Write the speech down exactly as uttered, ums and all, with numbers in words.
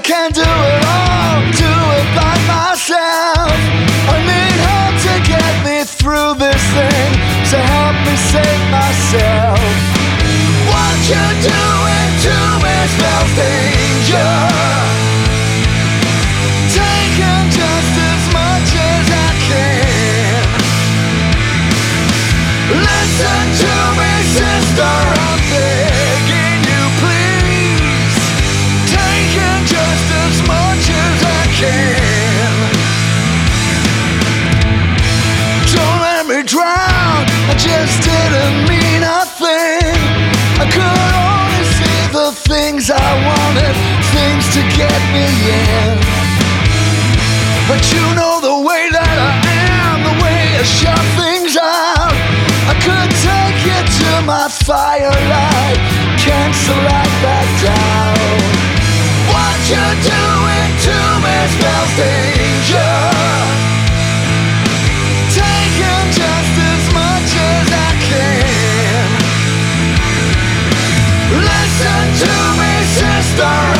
can't do it all, do it by myself. I need help to get me through this thing, so help me save myself. What you're doing to me spells danger, taking just as much as I can. Listen to me, sister, I'm begging you, please. Taking just as much as I can. Don't let me drown, I just didn't mean a thing. I could only see the things I wanted, things to get me in. But you know the way that I am, the way I shut things out. I could take you to my firelight, cancel right back down. What you're doing to me spells danger, taking just as much as I can. Listen to me, sister.